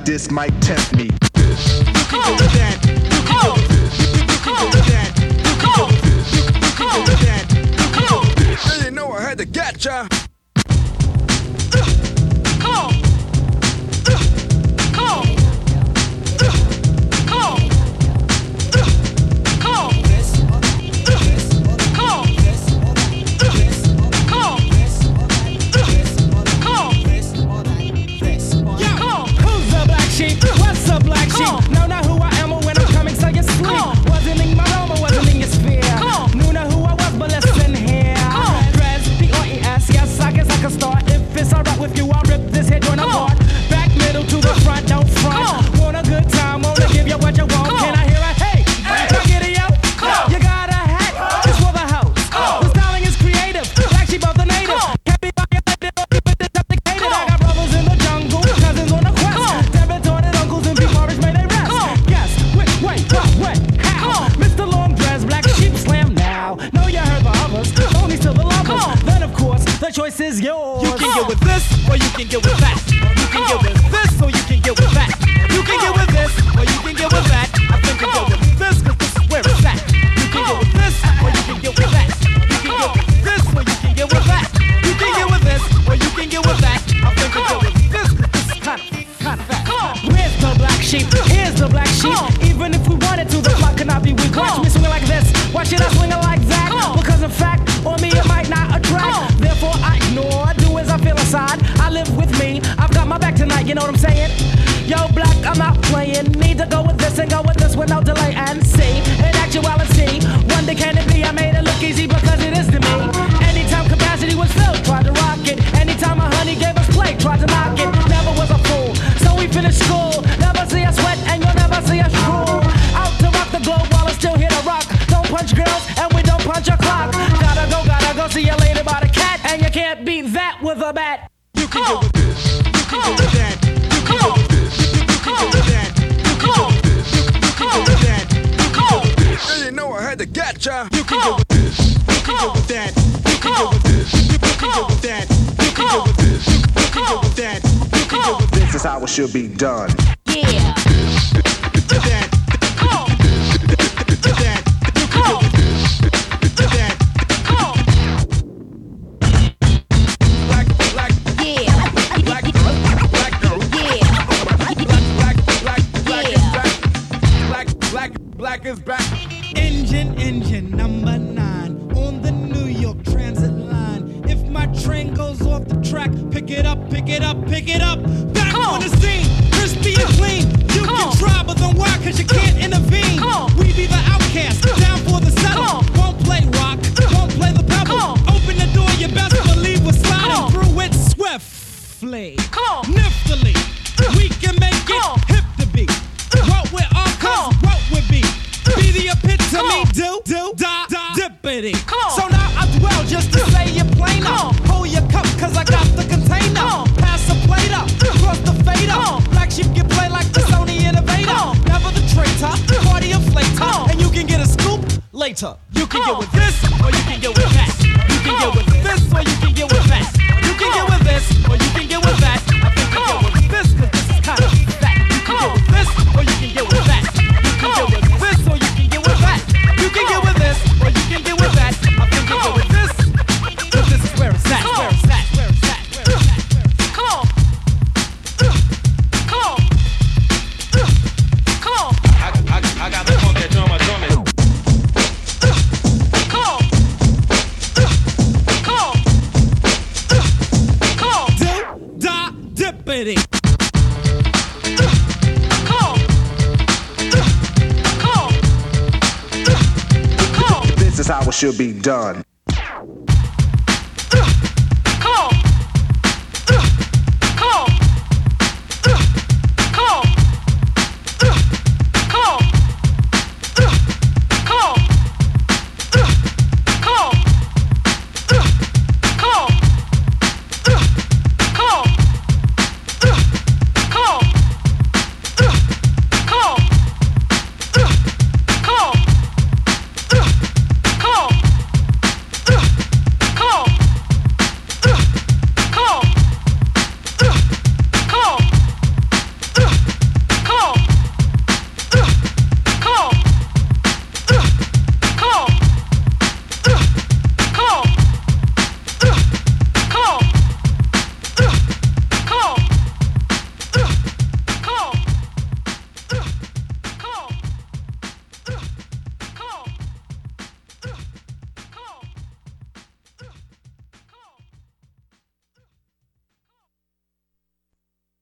like this might tempt me. You can go with that. You can go with this. You can go with that. You can go with this. You can go with that. You can go with this. I didn't know I had to get ya. What's up, black sheep? Know not who I am or when I'm coming, so you sleep. Wasn't in my realm or wasn't in your sphere. Knew not who I was, but listen here. Dress, P-O-E-S, yes, I guess I can start. If it's alright with you, I'll rip this head joint apart. Back, middle to the front, don't front. Want a good time, wanna give you what you want. Can I hear a hey? Can I get it, yo? You got a hat, it's for the house. The styling is creative, black sheep of the native. Can't be violated or even domesticated. I got brothers in the jungle, cousins on the quest. Mr. Long Dress, black sheep slam now. Know you heard the others, only to the lovers. Then of course, the choice is yours. You can get with this, or you can get with that. You can get with this, or you can get with that. You can get with this, or you can get with that. I think you get with this, cause this is where it's at. You can get with this, or you can get with that. You can get with this, or you can get with that. You can get with this, or you can get with that. I think you get with this, cause this is kind of fat. Where's the black sheep? Here's the black sheep. Even if we wanted to, the clock cannot be weak. Watch me swing like this. Why should I swing it like that? Because in fact, on me it might not attract. Therefore I ignore, do as I feel inside. I live with me, I've got my back tonight, you know what I'm saying? Yo, black, I'm not playing. Need to go with this and go with this with no delay and see. In actuality, wonder can it be? I made it look easy because it is to me. Anytime capacity was filled, tried to rock it. Anytime a honey gave us play, tried to knock it. Never was a fool, so we finished school. Never see us sweat and you'll never see us drool. Out to rock the globe while it's still here to rock. Don't punch girls and we don't punch a clock. Gotta go see you later by the cat. And you can't beat that with a bat. You can go with this. You can go with that. You can go with this. You can go with that. You can go with this. You can go with that. You can go with this. I didn't know I had to get ya. You can go with this. You can go with that. You can go with this. You can go with that. You can go with this. You can go with that. You can go with this. This is how it should be done. Yeah. That. Black is back. Engine number 9 on the New York Transit line. If my train goes off the track, pick it up, pick it up, pick it up. Back on the scene, crispy and clean. You can try, but then why? Cause you can't intervene. We be the outcast, down for the settle. Won't play rock, won't play the pebble. Open the door, you best believe we're sliding through it swiftly. Niftily, we can make it hip to be. What we're all cause, what we be. Be the epitome, dippity. So now I dwell just to say you plain up. Hold your cup, cause I got the container. Pass the plate up, cross the fader. Black sheep can play like the Sony Innovator. Never the traitor, party inflator. And you can get a scoop later. You can get with this, or you can get with that. You can get with this, or you can get with that. You can get with this, or you can get with that. I think you get with this, cause this is kind of fat. You can get with this, or you can get with that. You can get with this, or you can get with that. You can get with this, or you can get with that. I think you get with this, cause this is where it's at. Where it's at, where it's at, where it's at. I got the funk that on my drumming. Dippity. This is how it should be done.